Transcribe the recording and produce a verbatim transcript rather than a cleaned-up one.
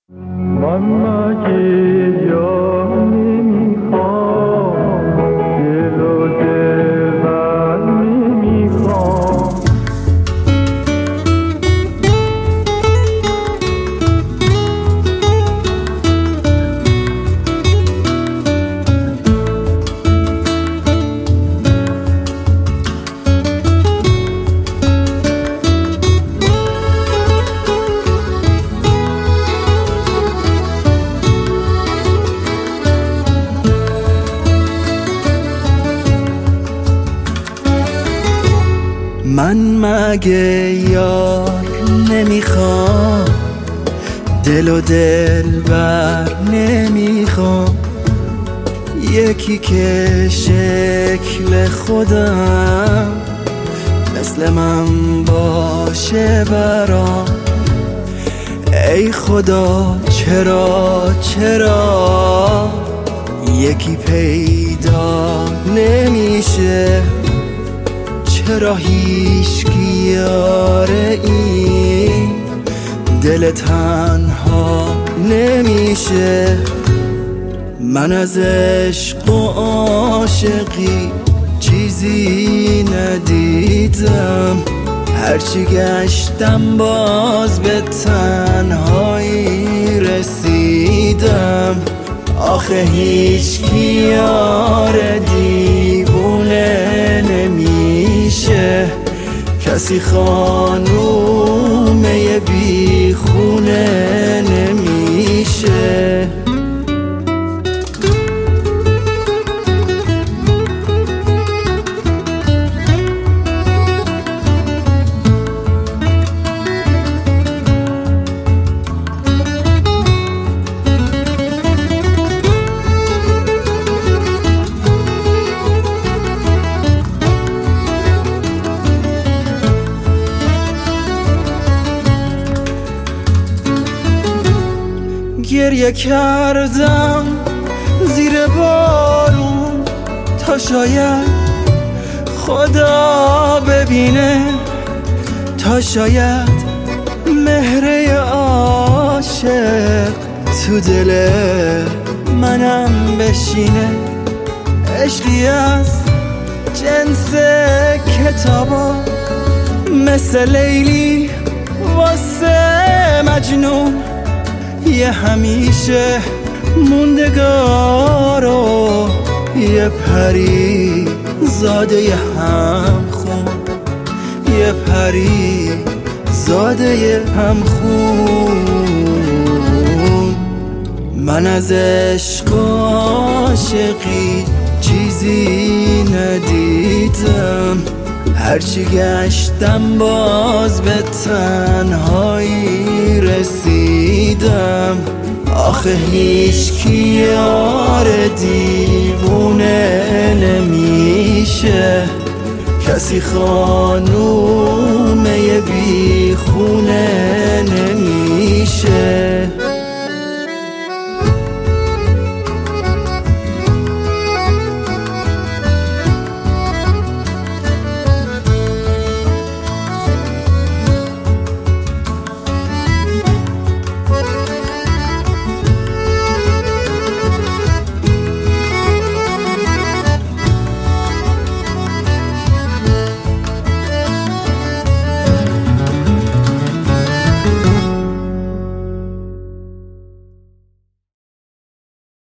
من مگه یار نمیخوام، دل و دلبر نمیخوام. من مگه یار نمیخوام، دل و دلبر نمیخوام. یکی که شکل خودم مثل من باشه برام. ای خدا چرا چرا یکی پیدا نمیشه؟ چرا هیچکی یاره این دل تنها نمیشه؟ من از عشق و عاشقی چیزی ندیدم، هرچی گشتم باز به تنهایی رسیدم. آخه هیچکی یار دیوونه نمیشه، کسی خانومه بی خونه نمیشه. گریه کردم زیر بارون تا شاید خدا ببینه، تا شاید مهره عاشق تو دل منم بشینه. عشقی از جنس کتابا مثل لیلی واسه مجنون، یه همیشه موندگار و یه پری زاده یه هم خون، یه پری زاده یه هم خون. من از عشق و عاشقی چیزی ندیدم، هرچی گشتم باز به تنهایی رسیدم. آخه هیچکی یار دیوونه نمیشه، کسی خانومه بی خونه